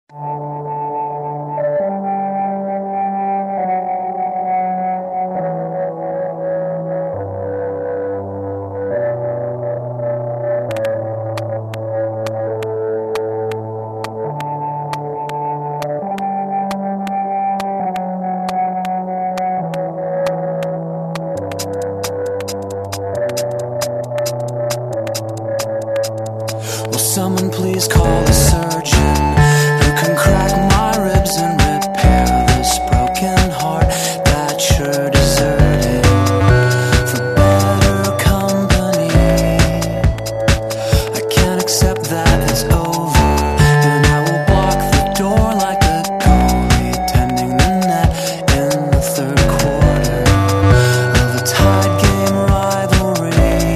Will someone please call a surgeon who can crack my ribs and repair this broken heart that sure deserted for better company? I can't accept that it's over, and I will block the door like a goalie tending the net in the third quarter of a tied game rivalry.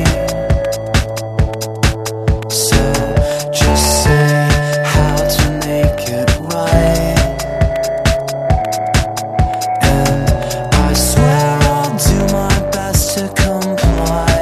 So just say how to make it right, and I swear I'll do my best to comply.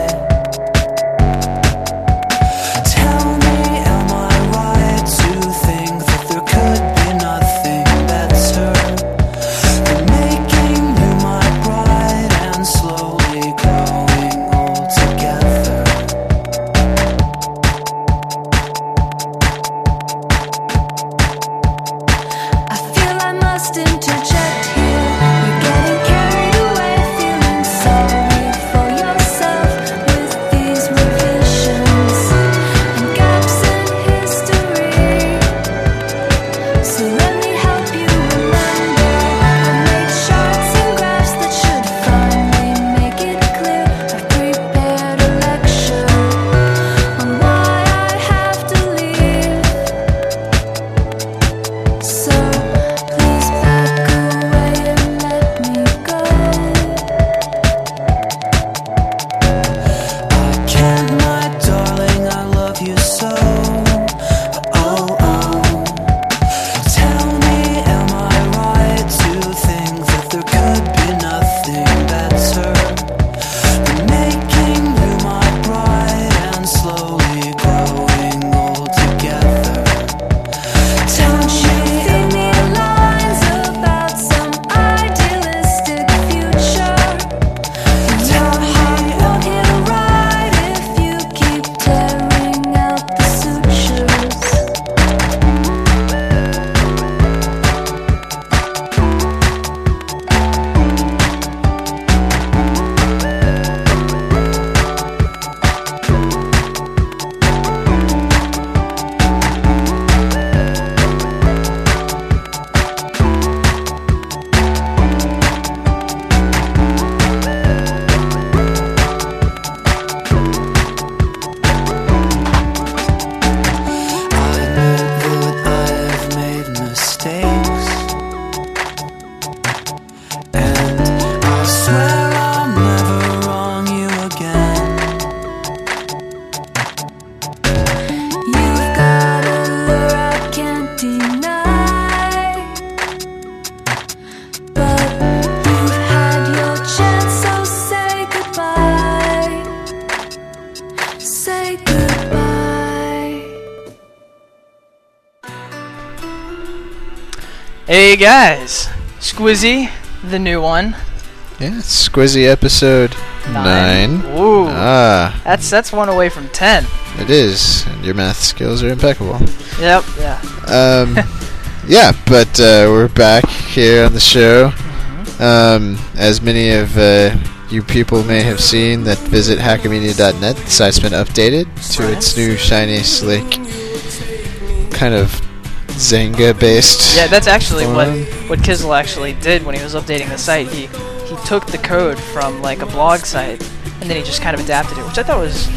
Tell me, am I right to think that there could be nothing better than making you my bride and slowly growing old together? I feel I must interject here. You're getting carried away, feeling sorry for yourself with these revisions and gaps in history. So let me help you remember. I made charts and graphs that should finally make it clear. I've prepared a lecture on why I have to leave. So please back away and let me go. I can't, my darling, I love you so. Oh, oh. Tell me, am I right to think that there could be nothing better than making you my bride and slowly growing old together? Don't you feed me lines about some idealistic future? Tell me, won't hit a ride if you keep tearing out the sutures. I know that I have made mistakes, and I swear I'll never wrong you again. You've got a lure I can't deny, but you've had your chance, so say goodbye. Say goodbye. Hey guys, Squizzy, the new one. Yeah, it's Squizzy episode 9. Ooh, Ah, that's one away from 10. it is. And your math skills are impeccable. Yep, yeah. Yeah, but we're back here on the show. As many of you people may have seen that visit hackermedia.net, the site's been updated to its new shiny, slick, kind of Zynga-based. Yeah, that's actually form. what Kizzle actually did when he was updating the site. He took the code from like a blog site and then he just kind of adapted it, which I thought was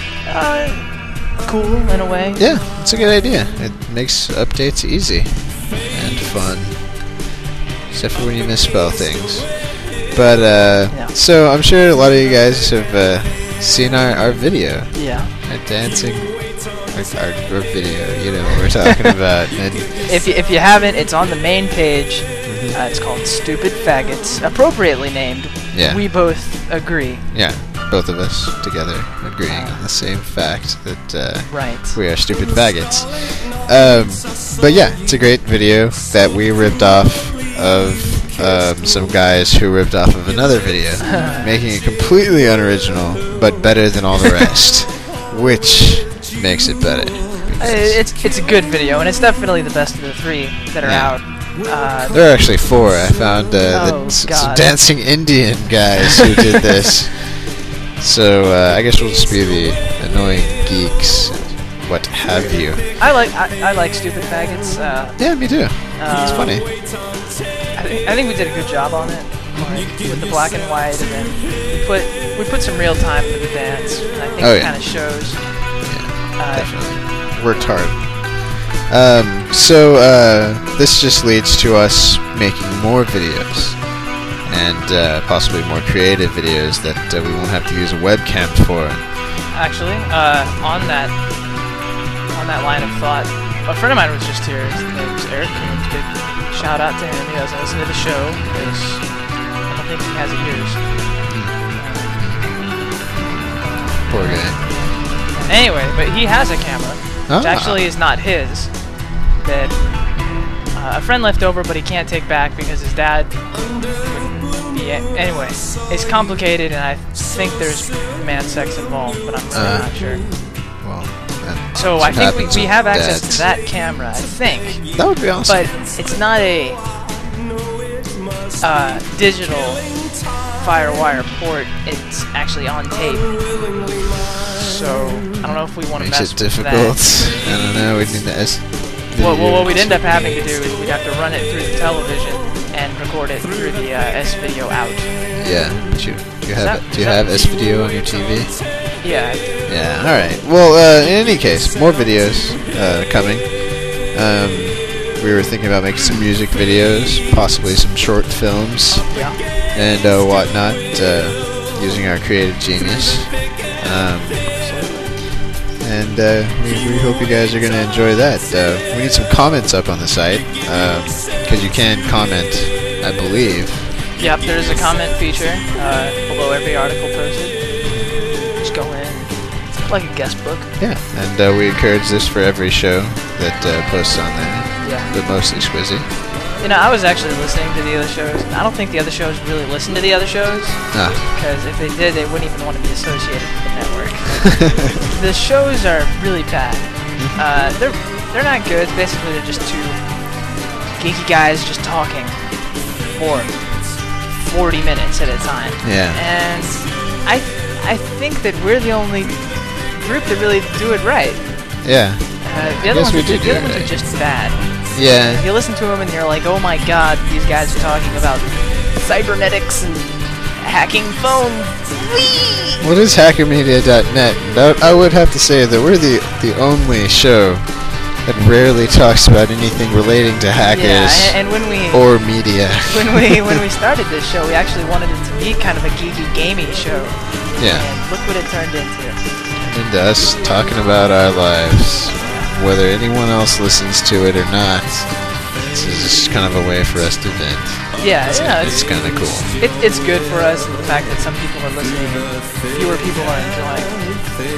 cool in a way. Yeah, it's a good idea. It makes updates easy and fun, except for when you misspell things. But so I'm sure a lot of you guys have seen our video, Yeah. our dancing, our video. You know what we're talking about. And If you haven't, it's on the main page. It's called Stupid Faggots, appropriately named. Yeah. We both agree. yeah, both of us together agreeing on the same fact that Right. we are stupid faggots. But yeah, it's a great video that we ripped off of some guys who ripped off of another video, making it completely unoriginal, but better than all the rest, which makes it better. It's a good video, and it's definitely the best of the 3 that are out. There are actually 4. I found some dancing Indian guys who did this. So I guess we'll just be the annoying geeks, and what have you. I like stupid faggots. Yeah, me too. It's funny. I think we did a good job on it, with the black and white, and then we put some real time for the dance. And I think it kind of shows. Yeah, definitely worked hard. So this just leads to us making more videos, and possibly more creative videos that we won't have to use a webcam for. Actually, on that line of thought, a friend of mine was just here. His name's Eric Coombs. Big shout out to him. He doesn't listen to the show because I don't think he has ears. Poor guy. Anyway, but he has a camera, which actually is not his. That a friend left over, but he can't take back because his dad wouldn't be. Anyway, it's complicated, and I think there's man sex involved, but I'm really not sure. Well, so I think we have access to that camera. I think that would be awesome. But it's not a digital FireWire port. It's actually on tape. So I don't know if we want to mess with that. Makes it difficult. I don't know. We need the S. Well, what we'd end up having to do is we'd have to run it through the television and record it through the S-Video out. Yeah. Do you have S-Video on your TV? Yeah. Yeah. All right. Well, in any case, more videos coming. We were thinking about making some music videos, possibly some short films, and whatnot, using our creative genius. And we hope you guys are going to enjoy that. We need some comments up on the site, because you can comment, I believe. Yep, there's a comment feature below every article posted. Just go in, like a guest book. Yeah, and we encourage this for every show that posts on there. Yeah. But mostly Squizzy. You know, I was actually listening to the other shows. I don't think the other shows really listen to the other shows. Because if they did, they wouldn't even want to be associated with the network. The shows are really bad. They're not good. Basically, they're just two geeky guys just talking for 40 minutes at a time. Yeah. And I think that we're the only group that really do it right. Yeah. The other ones are just bad. Yeah. You listen to them and you're like, oh my god, these guys are talking about cybernetics and hacking phone. Whee! What is hackermedia.net? I would have to say that we're the only show that rarely talks about anything relating to hackers and when we or media. when we started this show, we actually wanted it to be kind of a geeky, gaming show. Yeah. And look what it turned into. Into us talking about our lives. Whether anyone else listens to it or not, this is just kind of a way for us to vent. Yeah, it's kind of cool. It's good for us, and the fact that some people are listening and fewer people are enjoying it.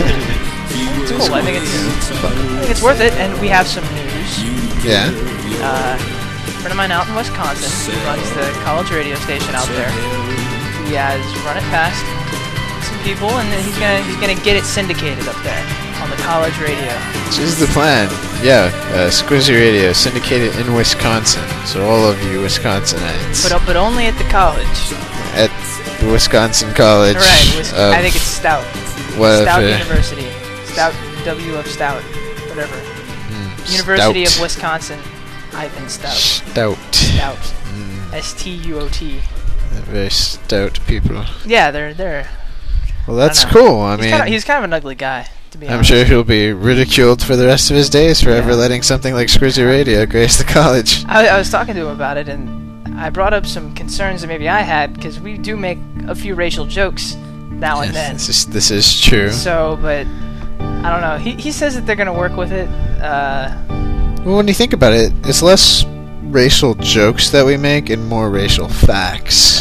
It's cool. I think it's worth it, and we have some news. Yeah. A friend of mine out in Wisconsin runs the college radio station out there. He has run it past some people, and he's gonna get it syndicated up there on the college radio. This is the plan. Yeah, Squizzy Radio, syndicated in Wisconsin. So all of you Wisconsinites. But only at the college. At the Wisconsin College. Right. I think it's Stout. Stout University. Stout, W of Stout. Whatever. University of Wisconsin. Ivan Stout. Stout. S-T-U-O-T. They're very stout people. Yeah, they're... Well, that's cool. I mean... He's kind of an ugly guy. I'm sure he'll be ridiculed for the rest of his days for ever letting something like Squizzy Radio grace the college. I was talking to him about it, and I brought up some concerns that maybe I had, because we do make a few racial jokes now and then. This is true. So, but, I don't know. He says that they're going to work with it. Well, when you think about it, it's less racial jokes that we make and more racial facts.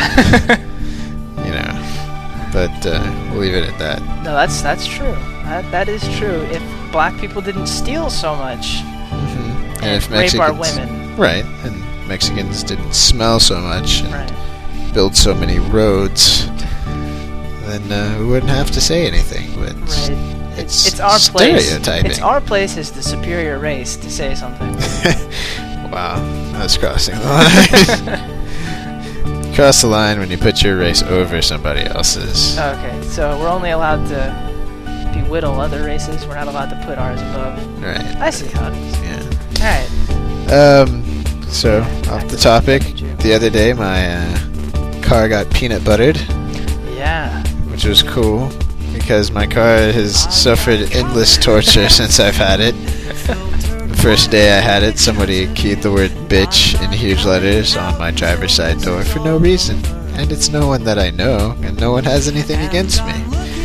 You know. But we'll leave it at that. No, that's true. That is true. black people didn't steal so much And and if rape our Mexicans, women. right, and Mexicans didn't smell so much and Right. build so many roads, then we wouldn't have to say anything. But Right. it's It's our place. stereotyping. It's our place as the superior race to say something. Wow, that's crossing the line. Cross the line when you put your race over somebody else's. Okay, so we're only allowed to belittle other races. We're not allowed to put ours above. Right. I see how it is. Yeah. Alright. So, off the topic, the other day my car got peanut buttered, Yeah. which was cool because my car has suffered endless torture since I've had it. The first day I had it, somebody keyed the word bitch in huge letters on my driver's side door for no reason. And it's no one that I know, and no one has anything against me.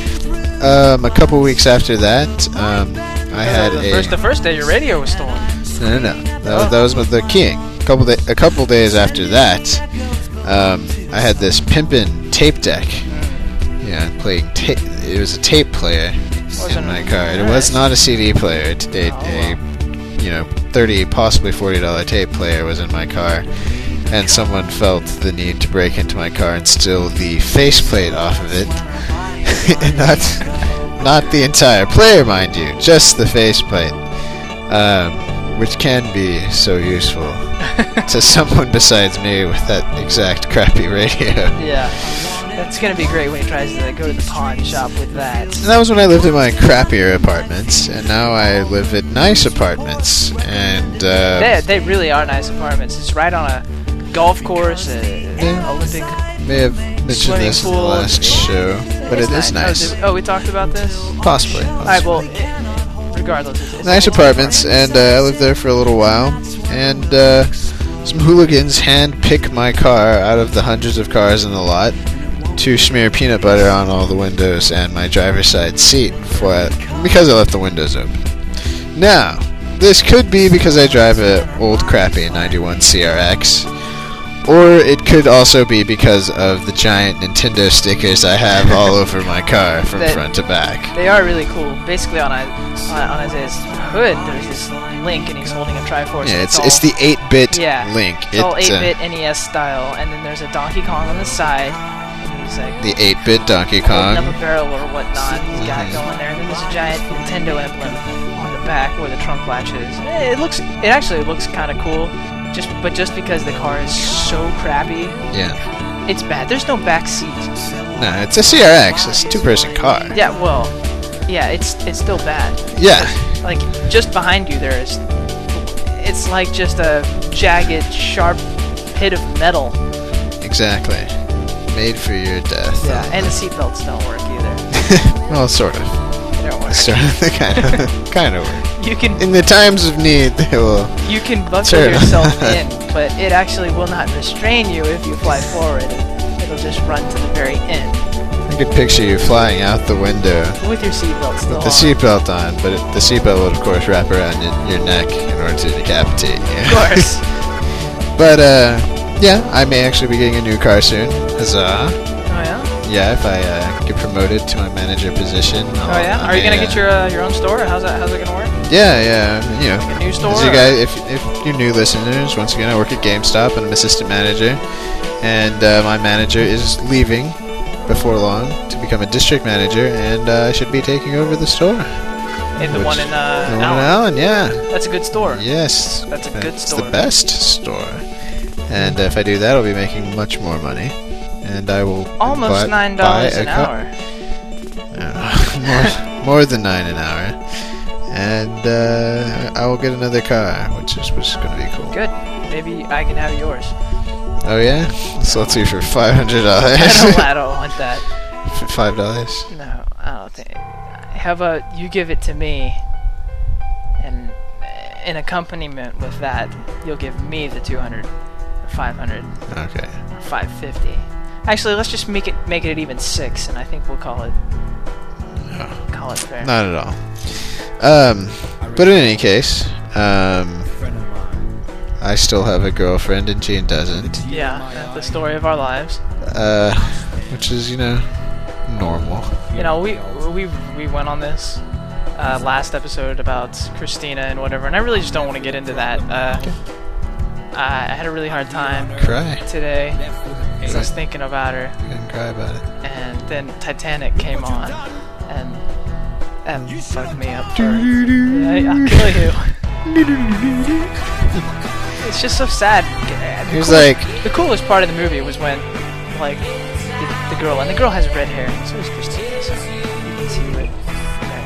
A couple weeks after that, I had the first day your radio was stolen. No. That was with the keying. A couple days after that, I had this pimpin' tape deck. Yeah, playing tape. It was a tape player in my car. It was not a CD player. A 30, possibly $40 tape player was in my car, and someone felt the need to break into my car and steal the faceplate off of it, and not the entire player, mind you, just the faceplate, which can be so useful to someone besides me with that exact crappy radio. Yeah. That's gonna be great when he tries to go to the pawn shop with that. And that was when I lived in my crappier apartments, and now I live in nice apartments, and They really are nice apartments. It's right on a golf course, Olympic. may have mentioned Swimming this in the pool. last show, but it is nice. Oh, we talked about this? Possibly. Alright, well, regardless. It's Nice apartments, and I lived there for a little while, and some hooligans hand-pick my car out of the hundreds of cars in the lot to smear peanut butter on all the windows and my driver's side seat because I left the windows open. Now, this could be because I drive an old crappy 91 CRX, or it could also be because of the giant Nintendo stickers I have all over my car from front to back. They are really cool. Basically, on Isaiah's hood, there's this Link, and he's holding a Triforce. Yeah, it's the 8-bit Link. It's all 8-bit NES style, and then there's a Donkey Kong on the side. He's like the 8-bit Donkey Kong. Holding up a barrel or whatnot. He's got it going there, and then there's a giant Nintendo emblem on the back where the trunk latch is. It actually looks kind of cool. Just because the car is so crappy, yeah, it's bad. There's no back seat. No, it's a CRX. It's a two-person car. Yeah, well, yeah, it's still bad. Yeah, Like just behind you, it's like just a jagged, sharp pit of metal. exactly. Made for your death. Yeah, and the seatbelts don't work either. Well, sort of. They don't work. Sort of. Kind of work. You can In the times of need, they will. You can buckle Turn. yourself in, but it actually will not restrain you if you fly forward. It'll just run to the very end I could picture you flying out the window with your seatbelt still with the on. seatbelt on, but the seatbelt would, of course, wrap around your neck in order to decapitate you. Of course. But, yeah, I may actually be getting a new car soon. Huzzah. Oh yeah. Yeah, if I get promoted to my manager position. Oh yeah. Are you gonna get your own store? Or how's it gonna work? Yeah. You know, Like a new store? as you guys, if you're new listeners, once again, I work at GameStop. I'm an assistant manager, and my manager is leaving before long to become a district manager, and I should be taking over the store. In the one in The one in Allen. Allen, yeah. That's a good store. Yes. That's a good It's store. the best store. And if I do that, I'll be making much more money. And I will Almost buy $9 a an car. hour. more than $9 an hour. And I will get another car, which is going to be cool. Good. Maybe I can have yours. Oh yeah? So let's see for $500. I don't want that. For $5? No, I don't think. How about you give it to me, and in accompaniment with that, you'll give me the 200 or 500 Okay. or 550. Actually, let's just make it even 6, and I think we'll call it fair. Not at all. But in any case, I still have a girlfriend and Jean doesn't. Yeah, that's the story of our lives. Which is, normal. We went on this last episode about Christina and whatever, and I really just don't want to get into that. I had a really hard time today because I was thinking about her. You can cry about it. And then Titanic came on, and that fucked me up. I'll kill you. It's just so sad. The coolest part of the movie was when, like, the girl has red hair, and so does Christina, so you can see what that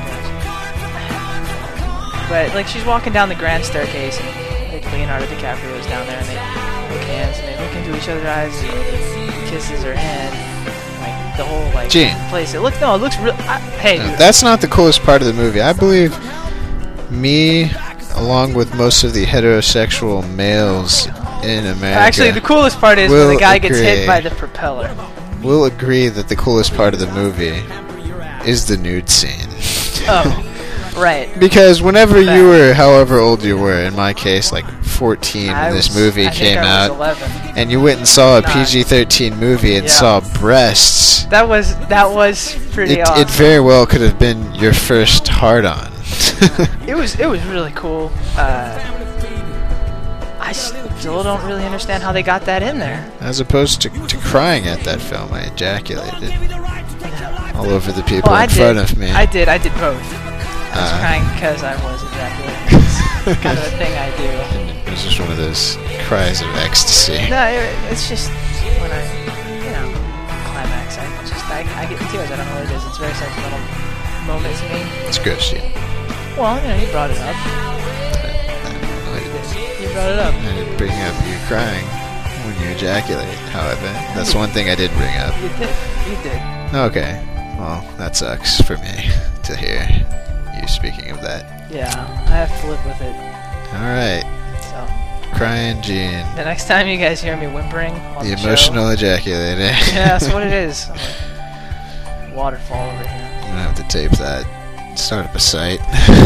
does. But, like, she's walking down the grand staircase, and like, Leonardo DiCaprio's down there, and they look hands, and they look into each other's eyes, and he kisses her hand, like, the whole, like, place. It looks real. That's not the coolest part of the movie. I believe me, along with most of the heterosexual males in America. Actually, the coolest part is when the guy gets hit by the propeller. We'll agree that the coolest part of the movie is the nude scene. Oh, right. Because whenever you were, however old you were, in my case, like 14 when this movie came out, 11. and you went and saw a PG-13 movie and saw breasts. That was pretty awesome. It very well could have been your first hard-on. It was really cool. I still don't really understand how they got that in there. As opposed to crying at that film, I ejaculated all over the people in front of me. I did both. I was crying because I was ejaculating. It's kind of a thing I do. It was just one of those cries of ecstasy. No, it's just when I, climax. I get in tears. I don't know what it is. It's a very sentimental moment to me. It's gross, yeah. Well, you brought it up. You brought it up. I didn't bring up you crying when you ejaculate, however. That's one thing I did bring up. You did. Okay. Well, that sucks for me to hear you speaking of that. Yeah, I have to live with it. Alright. So. Crying Gene. The next time you guys hear me whimpering on the emotional ejaculator. Yeah, that's what it is. I'm like, waterfall over here. I'm gonna have to tape that. Start up a site.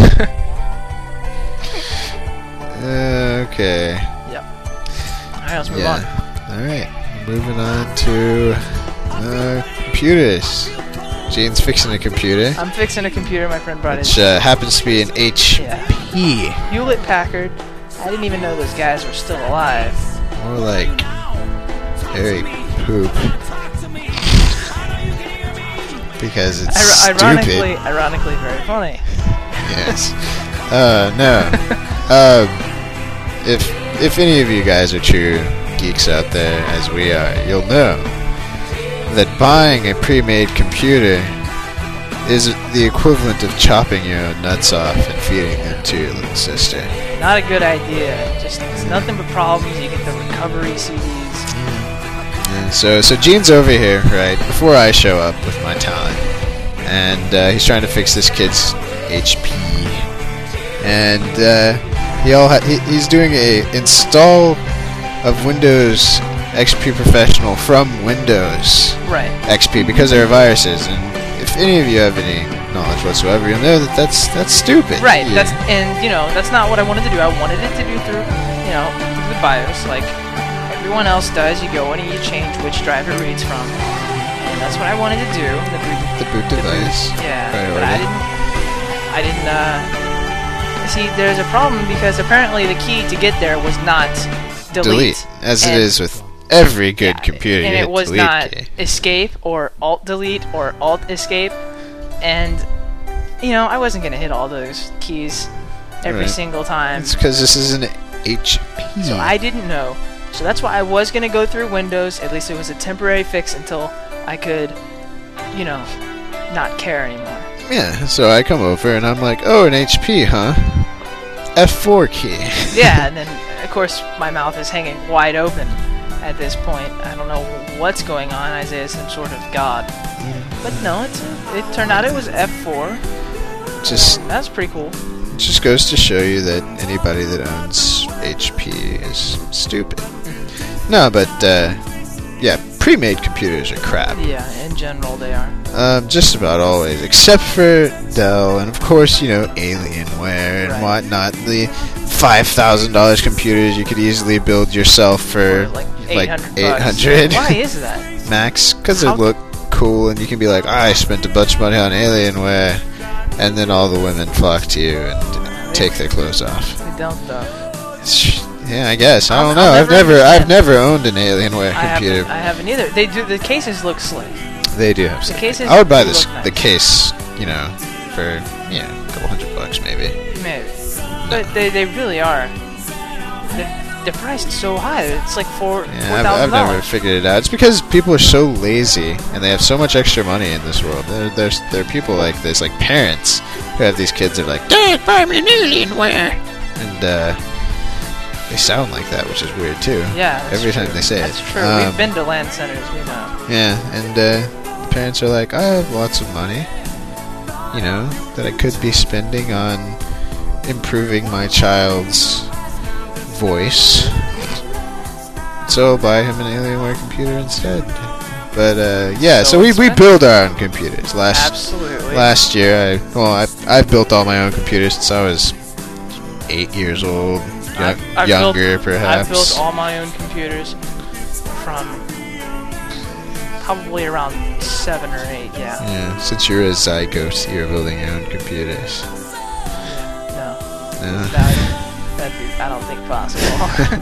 Okay. Yep. Alright, let's move on. Alright. Moving on to computers. Gene's fixing a computer. I'm fixing a computer my friend brought in. Which happens to be an HP. Hewlett Packard. I didn't even know those guys were still alive. More like Harry Poop. Because it's stupid. Ironically very funny. Yes. No. If any of you guys are true geeks out there, as we are, you'll know that buying a pre-made computer is the equivalent of chopping your own nuts off and feeding them to your little sister. Not a good idea. Just it's nothing but problems. You get the recovery CDs. Yeah, so Gene's over here, right, before I show up with my talent, and he's trying to fix this kid's HP, and he's doing a install of Windows XP Professional from Windows XP because there are viruses, and if any of you have any knowledge whatsoever, you'll know that that's stupid. Right. Yeah. That's not what I wanted to do. I wanted it to do through the BIOS, like everyone else does. You go in and you change which drive it reads from, and that's what I wanted to do. The boot device. But I didn't. See, there's a problem because apparently the key to get there was not delete, as it is with every good computer. And it was not escape or alt delete or alt escape, and I wasn't gonna hit all those keys every single time. It's because this is an HP. So I didn't know. So that's why I was gonna go through Windows. At least it was a temporary fix until I could, not care anymore. Yeah. So I come over and I'm like, oh, an HP, huh? F4 key. Yeah, and then of course my mouth is hanging wide open at this point. I don't know what's going on. Isaiah's some sort of god. But no, it turned out it was F4. That's pretty cool. It just goes to show you that anybody that owns HP is stupid. No, but pre-made computers are crap. Yeah, in general they are. Just about always, except for Dell, and of course, Alienware and whatnot. The $5,000 computers you could easily build yourself for like $800. Why is that? Max, because they look cool, and you can be like, I spent a bunch of money on Alienware, and then all the women flock to you and take their clothes off. They don't though. Yeah, I guess. I don't know. I've never owned an Alienware computer. I haven't either. They do. The cases look slick. They do have The some. cases I would buy do this look nice. the case, for a couple $100 maybe. Maybe. But they really are. They're priced so high. It's like $4,000. I've never figured it out. It's because people are so lazy and they have so much extra money in this world. There are people like this, like parents who have these kids that are like, "Dad, buy me an Alienware," and they sound like that, which is weird too. Yeah, that's every true. time they say That's it. true. We've been to LAN centers, we know. Yeah, and the parents are like, I have lots of money, that I could be spending on improving my child's voice. So I'll buy him an Alienware computer instead. But so we build our own computers. Absolutely. Last year, I've built all my own computers since I was 8 years old. Younger, perhaps. I've built all my own computers from probably around 7 or 8, yeah. Yeah, since you're a zygote, you're building your own computers. No. No. That'd be, I don't think, possible.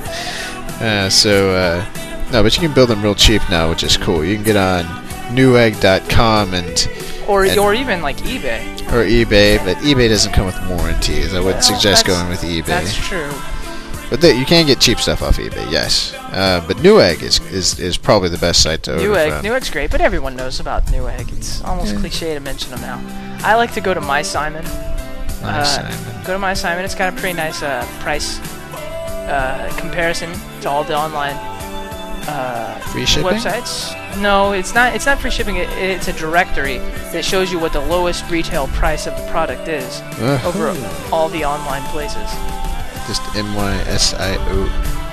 No, but you can build them real cheap now, which is cool. You can get on Newegg.com or even like eBay. Or eBay, but eBay doesn't come with warranties. I wouldn't suggest going with eBay. That's true. But you can get cheap stuff off eBay, yes. But Newegg is probably the best site to order from. Newegg's great, but everyone knows about Newegg. It's almost cliche to mention them now. I like to go to MySimon. Go to MySimon. It's got a pretty nice price comparison to all the online free shipping websites. No, it's not. It's not free shipping. It's a directory that shows you what the lowest retail price of the product is over all the online places. Just MySimon.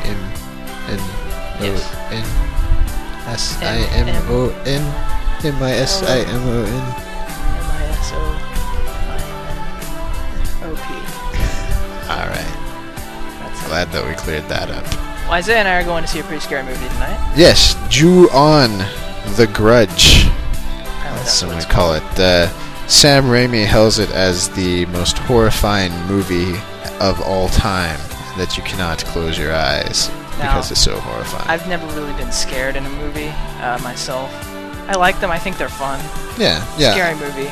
Alright. Glad that we cleared that up. Well, Isaiah and I are going to see a pretty scary movie tonight. Yes, Ju-On, The Grudge. That's what we call it. Sam Raimi hails it as the most horrifying movie of all time, that you cannot close your eyes because it's so horrifying. I've never really been scared in a movie myself. I like them. I think they're fun. Yeah. Scary movie.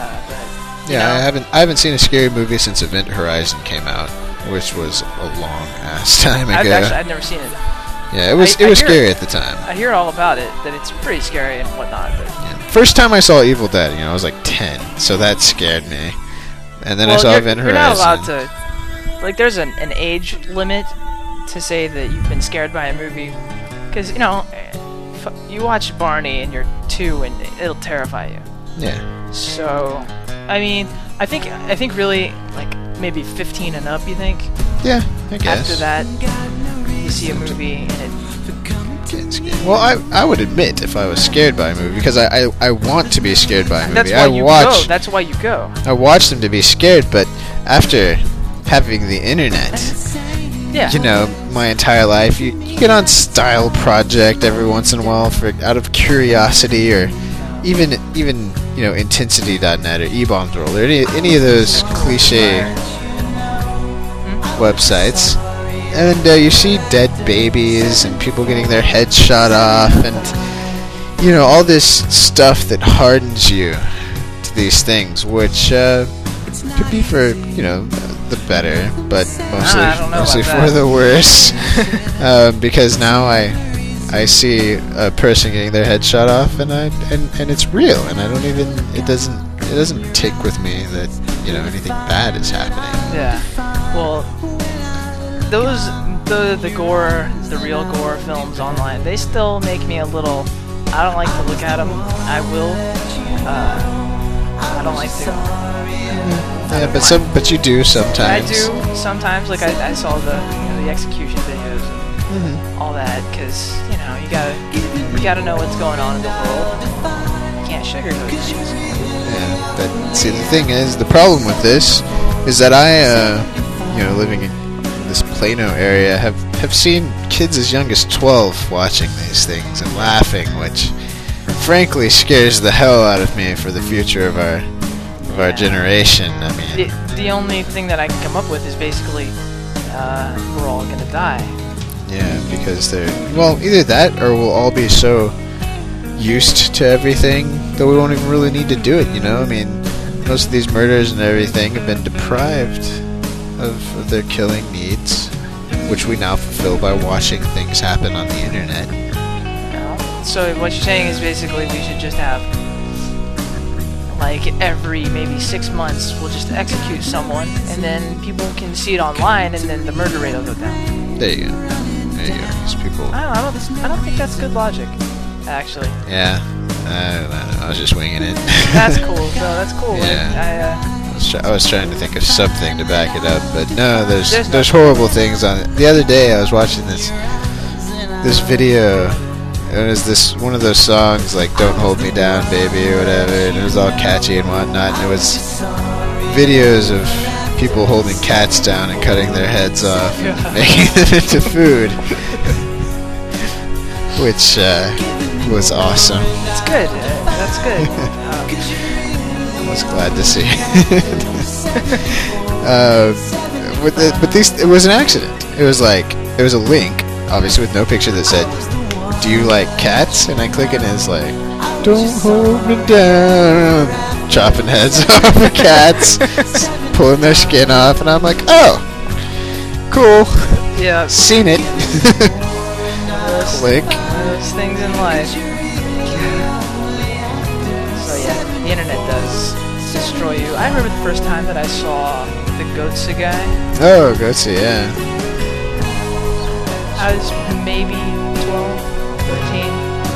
I haven't seen a scary movie since Event Horizon came out, which was a long ass time ago. I've never seen it. Yeah, it was scary at the time. I hear all about it, that it's pretty scary and whatnot. But first time I saw Evil Dead, I was like 10, so that scared me. And then I saw Event Horizon. You're not allowed to, like, there's an age limit to say that you've been scared by a movie, because you watch Barney and you're 2 and it'll terrify you. Yeah. So, I mean, I think really, like, maybe 15 and up, you think? Yeah, I guess. After that, you see a movie and it gets scared. Well, I would admit if I was scared by a movie, because I want to be scared by a movie. That's why you go. I watch them to be scared, but after having the internet, my entire life, you get on Style Project every once in a while out of curiosity, or even Intensity.net or eBaumsWorld or any of those cliche websites, and you see dead babies and people getting their heads shot off, and all this stuff that hardens you to these things, which could be for the better, but mostly for the worse. Because now I see a person getting their head shot off, and it's real, and it doesn't tick with me that anything bad is happening. Yeah. Well, the gore, the real gore films online, they still make me a little. I don't like to look at them. I will. I don't like to. Yeah, but you do sometimes. I do sometimes. Like I saw the execution videos and all that, because you gotta know what's going on in the world. You can't sugarcoat things. Yeah, but see, the thing is, the problem with this is that I, living in this Plano area, have seen kids as young as 12 watching these things and laughing, which frankly scares the hell out of me for the future of of our generation. I mean, the only thing that I can come up with is basically we're all gonna die. yeah, because either that or we'll all be so used to everything that we won't even really need to do it. You know, I mean, most of these murders and everything have been deprived of their killing needs, which we now fulfill by watching things happen on the internet. So what you're saying is basically we should just have, like, every maybe 6 months we'll just execute someone, and then people can see it online, and then the murder rate will go down. There you go. There you go. These people. I don't think that's good logic, actually. Yeah. I don't know. I was just winging it. That's cool. No, that's cool. Yeah. I was trying to think of something to back it up, but no, there's horrible things on it. The other day I was watching this video. It was one of those songs like "Don't Hold Me Down, Baby" or whatever, and it was all catchy and whatnot. And it was videos of people holding cats down and cutting their heads off and making them into food, which was awesome. That's good. That's good. I was glad to see. It was an accident. It was a link, obviously with no picture, that said, "Do you like cats?" And I click it and it's like, "Don't hold me down," chopping heads off of cats, pulling their skin off, and I'm like, "Oh, cool." Yeah. Seen it. Click. Those things in life. So yeah, the internet does destroy you. I remember the first time that I saw the Goatse guy. Oh, Goatse, yeah. I was maybe 12, 13.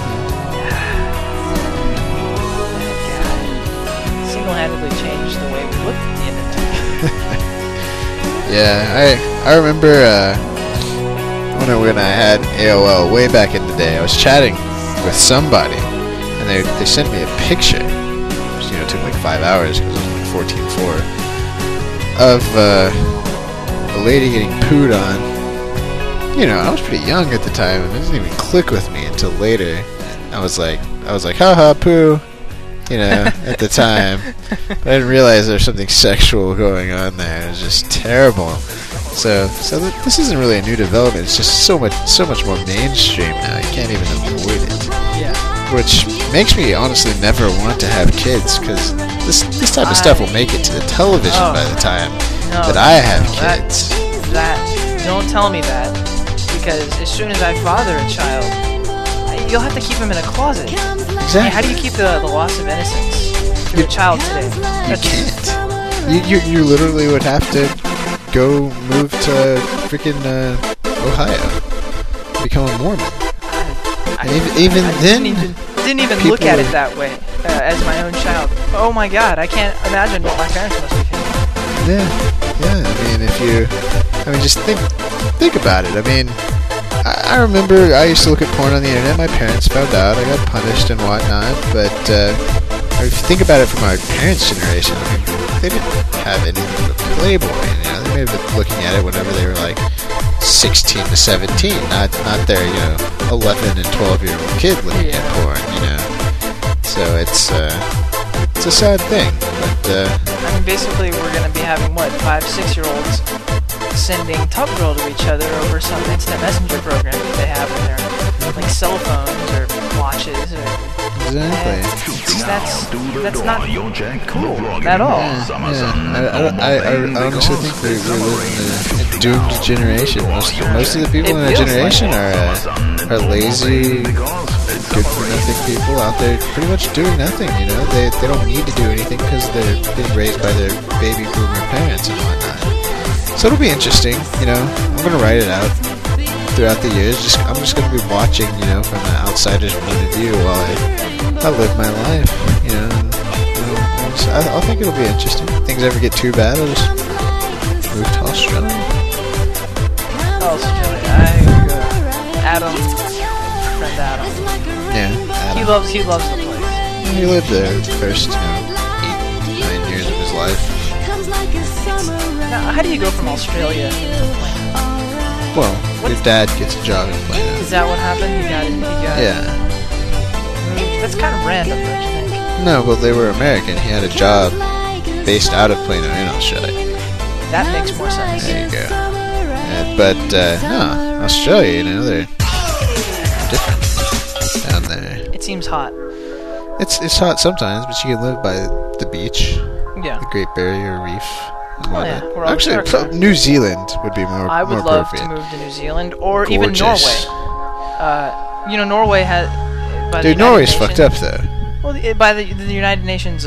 That guy single-handedly changed the way we looked at the internet. Yeah, I remember when I had AOL way back in the day. I was chatting with somebody, and they sent me a picture, which took like 5 hours because it was like 14.4, of a lady getting pooed on. I was pretty young at the time, and it didn't even click with me until later. I was like, haha, poo, at the time. But I didn't realize there was something sexual going on there. It was just terrible. So this isn't really a new development. It's just so much more mainstream now. You can't even avoid it. Yeah. Which makes me honestly never want to have kids, because this type of stuff will make it to the television by the time that I have kids. Don't tell me that, because as soon as I father a child, you'll have to keep him in a closet. Exactly. How do you keep the loss of innocence through a child today? You can't. You literally would have to go move to freaking Ohio, become a Mormon. I then didn't even look at it that way as my own child. Oh my God, I can't imagine what my parents must be feeling. Yeah. I mean, just think about it. I mean, I remember I used to look at porn on the internet. My parents found out. I got punished and whatnot. But if you think about it from our parents' generation, I mean, they didn't have anything but Playboy. They may have been looking at it whenever they were like 16 to 17, not their 11 and 12-year-old kid looking at porn. So it's a sad thing. But I mean, basically, we're gonna be having 5, 6-year-olds sending Top Girl to each other over some instant messenger program that they have in their cell phones or watches. Exactly. That's not cool at all. I honestly think we live in a doomed generation. Most of the people in our generation are lazy, good-for-nothing people out there pretty much doing nothing. They don't need to do anything because they're being raised by their baby boomer parents and whatnot. So it'll be interesting. I'm going to write it out throughout the years. I'm just going to be watching, from an outsider's point of view while I live my life. I think it'll be interesting. If things ever get too bad, I'll just move to Australia. Adam, friend Adam. Yeah, Adam. He loves the place. He lived there the first 8, 9 years of his life. Now, how do you go from Australia to Plano? Well, your dad gets a job in Plano. Is that what happened? He got Yeah. That's kind of random, don't you think? No, well, they were American. He had a job based out of Plano in Australia. That makes more sense. There you go. No, Australia, you know, they're different down there. It seems hot. It's hot sometimes, but you can live by the beach, Yeah. the Great Barrier Reef. And Oh, yeah. whatnot. We're all Actually, sharks, huh? New Zealand would be more I would more love appropriate. to move to New Zealand or even Gorgeous. Norway. You know, Norway has. By the Dude, United Norway's Nations- fucked up though. Well, by the United Nations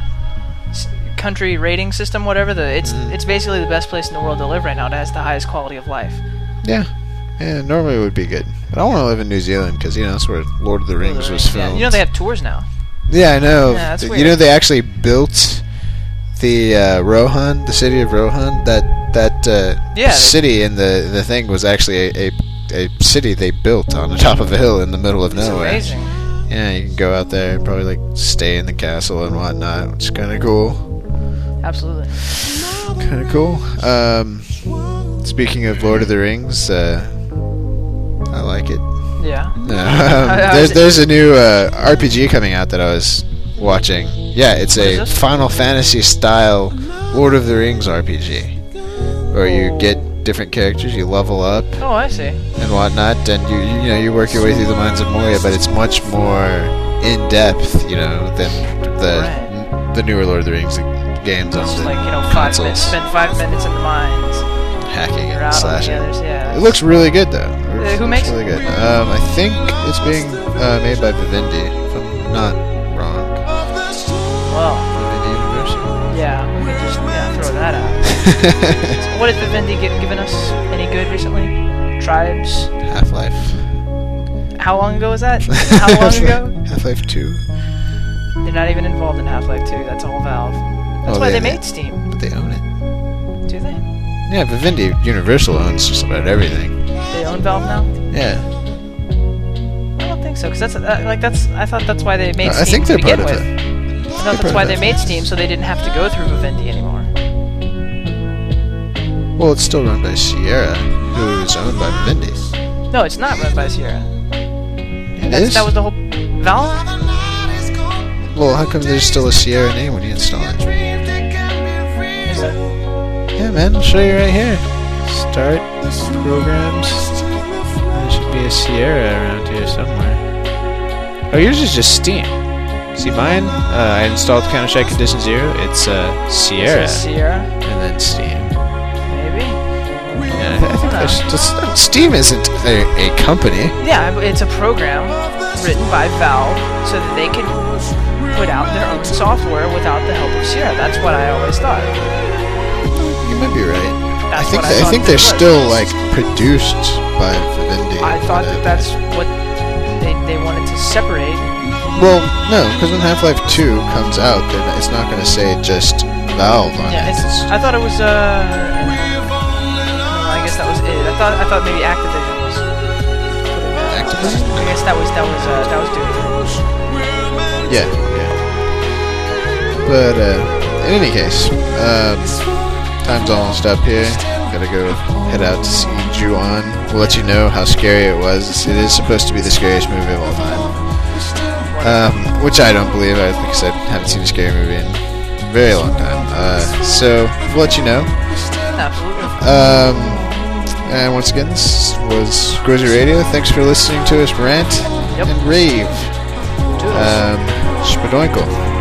country rating system, whatever. It's basically the best place in the world to live right now. It has the highest quality of life. Yeah, Norway would be good. But I want to live in New Zealand because, you know, that's where Lord of the Rings was Yeah. filmed. You know they have tours now. Yeah, I know. Yeah, that's You weird. know, they actually built the Rohan, the city of Rohan. That city in the thing was actually a city they built on the top of a hill in the middle of It's nowhere. amazing. Yeah, you can go out there and probably like stay in the castle and whatnot, which is kind of cool. Absolutely. Kind of cool. Speaking of Lord of the Rings, I like it. Yeah. There's a new RPG coming out that I was watching. Yeah, it's What is a this? Final Fantasy style Lord of the Rings RPG, where you get different characters, you level up Oh, I see. and whatnot, and you work your way through the Mines of Moria, but it's much more in depth, you know, than the newer Lord of the Rings games on It's the just like, 5 consoles. minutes. Spend 5 minutes in the mines. Hacking You're and out on the slashing. others. Yeah. It looks really good though. Who makes really it? good? I think it's being made by Vivendi, if I'm not wrong. Well, Vivendi Universal. yeah. We could just throw that out. What has Vivendi given us? Any good recently? Tribes. Half-Life. How long ago was that? How long ago? Half-Life 2. They're not even involved in Half-Life 2. That's all Valve. That's Oh, why they- they made Steam. But they own it. Do they? Yeah, Vivendi Universal owns just about everything. They own Valve now? Yeah. I don't think so, because I thought that's why they made Steam I think to they're begin part of with. it. I thought part that's of why that. they made Steam, so they didn't have to go through Vivendi anymore. Well, it's still run by Sierra, who is owned by Vivendi. No, it's not run by Sierra. It is? That was the whole Valve. Well, how come there's still a Sierra name when you install it? Is it? Yeah, man, I'll show you right here. Start programs. There should be a Sierra around here somewhere. Oh, yours is just Steam. See mine? I installed Counter-Strike Condition Zero. It's Sierra Is it Sierra? and then Steam. Maybe. Yeah, I think there's just, Steam isn't a company. Yeah, but it's a program written by Valve so that they can put out their own software without the help of Sierra. That's what I always thought. You might be right. That's I what I think thought they're it was. still like produced by Vivendi. I thought but, that's what they wanted to separate. Well, no, because when Half-Life 2 comes out, then it's not going to say just Valve on Yeah, it. I thought it was no, I guess that was it. I thought maybe Activision was putting that. Activision? I guess that was doing it. Yeah. But in any case, time's almost up here. Gotta go head out to see Ju-On. We'll let you know how scary it was. It is supposed to be the scariest movie of all time. Which I don't believe. Like I said, haven't seen a scary movie in a very long time. So we'll let you know. Absolutely. And once again, this was Grozy Radio. Thanks for listening to us rant Yep. and rave. Toodles. Spadoinkle.